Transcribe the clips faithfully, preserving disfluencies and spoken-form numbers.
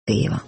Києва.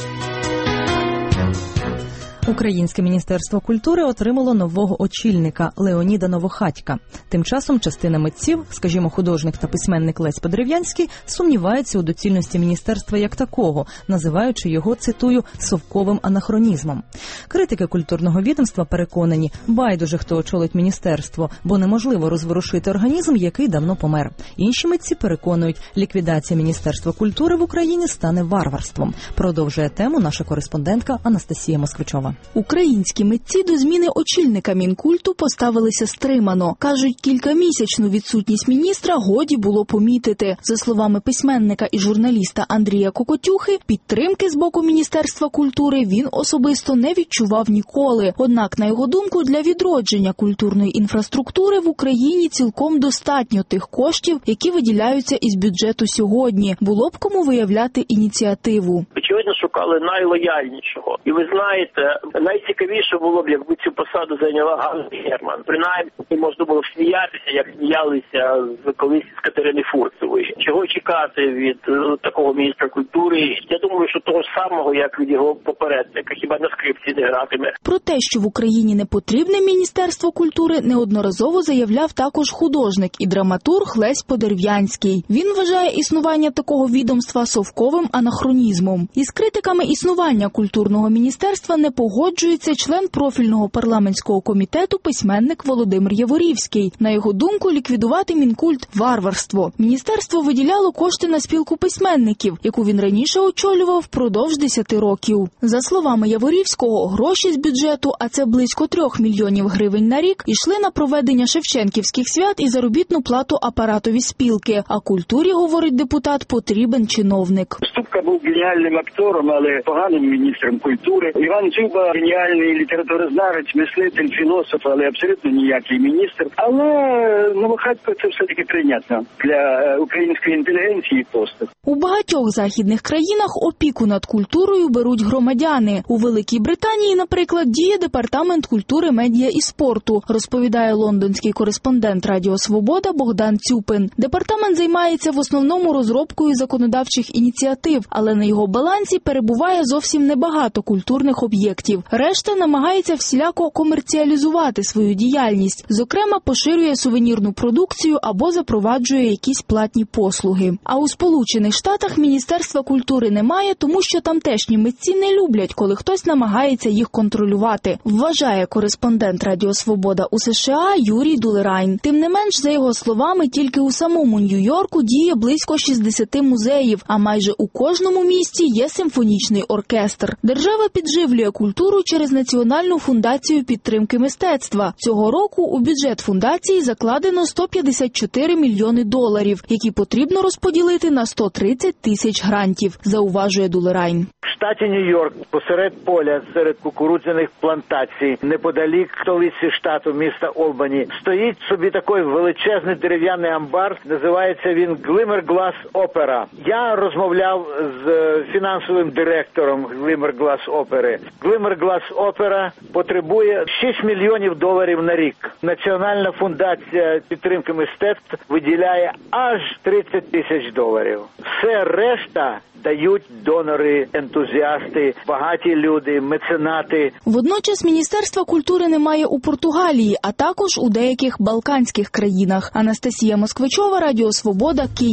Українське Міністерство культури отримало нового очільника – Леоніда Новохатька. Тим часом частина митців, скажімо, художник та письменник Лесь Подерев'янський, сумнівається у доцільності міністерства як такого, називаючи його, цитую, «совковим анахронізмом». Критики культурного відомства переконані, байдуже хто очолить міністерство, бо неможливо розворушити організм, який давно помер. Інші митці переконують, ліквідація Міністерства культури в Україні стане варварством. Продовжує тему наша кореспондентка Анастасія Москвичова. Українські митці до зміни очільника Мінкульту поставилися стримано. Кажуть, кількамісячну відсутність міністра годі було помітити. За словами письменника і журналіста Андрія Кокотюхи, підтримки з боку Міністерства культури він особисто не відчував ніколи. Однак, на його думку, для відродження культурної інфраструктури в Україні цілком достатньо тих коштів, які виділяються із бюджету сьогодні. Було б кому виявляти ініціативу. Очевидно, шукали найлояльнішого. І ви знаєте, найцікавіше було б, якби цю посаду зайняла Ганна Герман. Принаймні, можна було сміятися, як сміялися з колись з Катерини Фурцевої. Чого чекати від uh, такого міністра культури? Я думаю, що того ж самого, як від його попередника, хіба на скрипці не гратиме. Про те, що в Україні не потрібне Міністерство культури, неодноразово заявляв також художник і драматург Лесь Подерев'янський. Він вважає існування такого відомства совковим анахронізмом. Із критиками існування культурного міністерства не погоджується член профільного парламентського комітету письменник Володимир Яворівський. На його думку, ліквідувати Мінкульт – варварство. Міністерство виділяло кошти на спілку письменників, яку він раніше очолював впродовж десяти років. За словами Яворівського, гроші з бюджету, а це близько трьох мільйонів гривень на рік, йшли на проведення шевченківських свят і заробітну плату апаратові спілки. А культурі, говорить депутат, потрібен чиновник. Ступка був геніальним актором, але поганим міністром культури. Іван Дзюба – геніальний літературознавець, мислитель, філософ, але абсолютно ніякий міністр. Але Новохатько це все-таки прийнятно для української інтелігенції і постав. У багатьох західних країнах опіку над культурою беруть громадяни. У Великій Британії, наприклад, діє Департамент культури, медіа і спорту, розповідає лондонський кореспондент Радіо Свобода Богдан Цюпин. Департамент займається в основному розробкою законодавчих ініціатив, але на його балансі перебуває зовсім небагато культурних об'єктів. Решта намагається всіляко комерціалізувати свою діяльність. Зокрема, поширює сувенірну продукцію або запроваджує якісь платні послуги. А у Сполучених Штатах Міністерства культури немає, тому що тамтешні митці не люблять, коли хтось намагається їх контролювати, вважає кореспондент Радіо Свобода у США Юрій Дулерайн. Тим не менш, за його словами, тільки у самому Нью-Йорку діє близько шістдесят музеїв, а майже у кожному місті є симфонічний оркестр. Держава підживлює культуру через Національну фундацію підтримки мистецтва. Цього року у бюджет фундації закладено сто п'ятдесят чотири мільйони доларів, які потрібно розподілити на сто тридцять тисяч грантів, зауважує Дулерайн. В штаті Нью-Йорк, посеред поля, серед кукурудзяних плантацій, неподалік столиці штату, міста Олбані, стоїть собі такий величезний дерев'яний амбар, називається він Glimmer Glass Opera. Я розмовляв з фінансовим директором Glimmer Glass Opera. Glimmer Glass Opera потребує шість мільйонів доларів на рік. Національна фундація підтримки мистецтв виділяє аж тридцять тисяч доларів. Все решта дають донори, ентузіасти, багаті люди, меценати. Водночас Міністерства культури немає у Португалії, а також у деяких балканських країнах. Анастасія Москвичова, Радіо Свобода, Київ.